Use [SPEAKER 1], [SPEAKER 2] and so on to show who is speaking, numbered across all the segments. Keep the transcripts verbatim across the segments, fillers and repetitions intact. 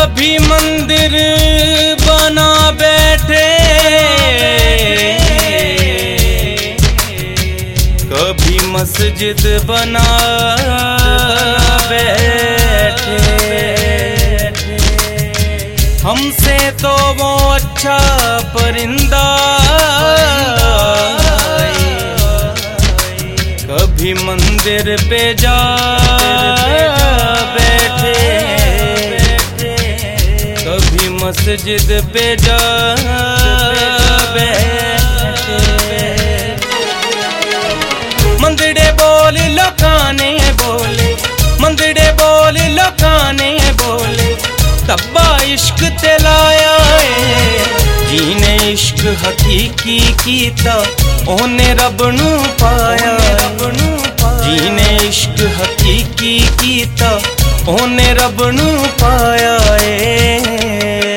[SPEAKER 1] कभी मंदिर बना बैठे, कभी मस्जिद बना बैठे। हमसे तो वो अच्छा परिंदा कभी मंदिर पे जा बैठे, कभी मस्जिद पे जा बैठे। मंदिरे बोल लोकाने बोले, मंदिरे बोल लोकाने बोले, तब्बा इश्क ते लाया है। जीने इश्क हकीकी कीता ओने रब नू पाया, जीने इश्क हकीकी कीता ओने रब नू पाया है।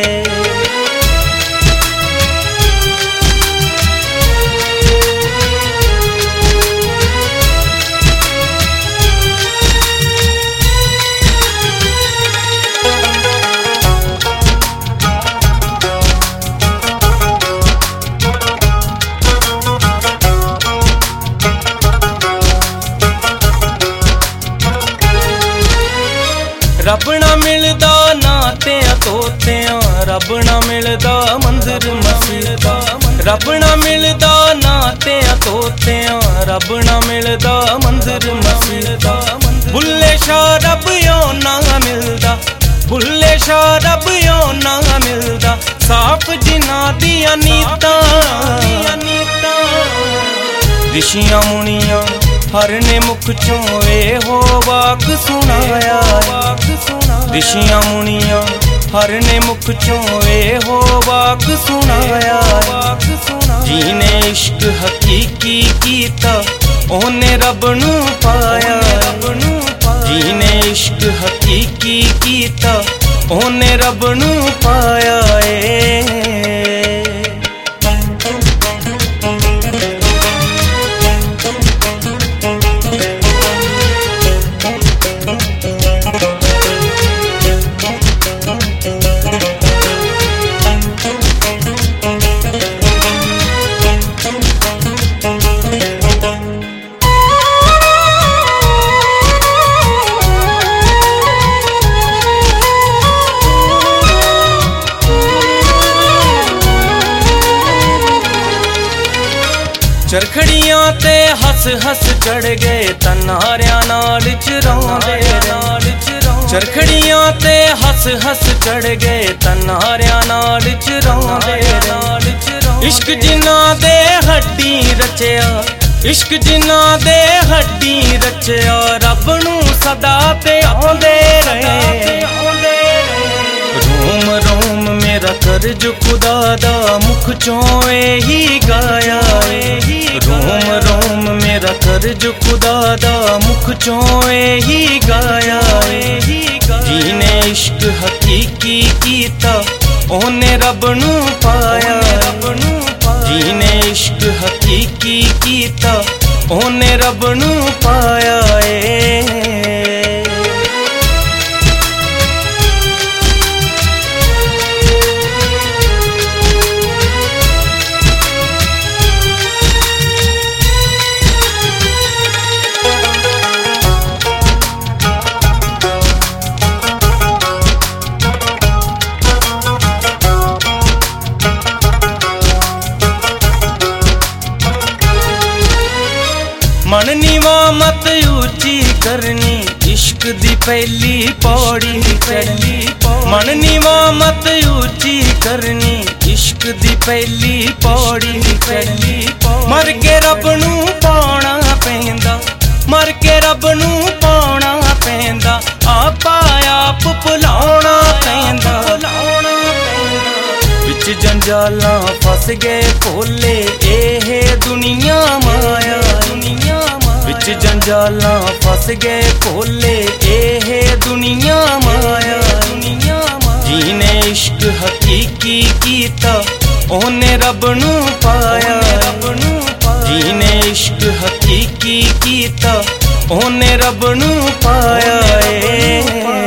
[SPEAKER 1] रब ना मिलदा नाते तोतियां, रब ना मिलदा मंदिर मसीता, रब ना मिलदा नाते तोतियां, रब ना मिलदा मंदिर मसीता। बुल्ले शाह रब यो ना मिलदा, बुल्ले शाह रब यो ना मिलदा, साफ जिना दिया नीता। ऋषियां मुनियां हर ने मुख चों ए हो वाक सुनाया, ऋषियां मुनियां हर ने मुख चों ए हो वाक सुनाया। जीने इश्क हकीकी कीता ओने रब नू पाया, जीने इश्क हकीकी कीता ओने रब नू पाया ए। चरखड़ियां ते हस हस चढ़ गए तनारियां नाल चरांदे, चरखड़ियां ते हस हस चढ़ गए तनारियां नाल चरांदे। इश्क जिन्ना दे हड्डी रचया, इश्क जिन्ना दे हड्डी रचया, रब नू सदा ते आंदे रहे। रोम रोम मेरा कर्ज खुदा दा मुख चों ही गाया, रोम रोम मेरा कर्ज खुदा दा मुख चों ही गाया। जीने इश्क हकीकी कीता ओने रब नू पाया, जीने इश्क हकीकी कीता ओने रब नू पाया ए। मन नीवा मत ऊंची करनी, इश्क दी पहली पौड़ी चढ़नी। मन नीवा मत ऊंची करनी, इश्क दी पहली पौड़ी चढ़नी। मर के रब नू पाना पैंदा, मर के रब नू पाना पैंदा, आपा आप भुलाना पैंदा। विच जंजालां फस गए भोले एहे दुनिया माया, विच जंजालां फस गए भोले एहे दुनिया माया। जीने इश्क हकीकी कीता ओने रब नू पाया, जीने इश्क हकीकी कीता ओने रब नू पाया ए।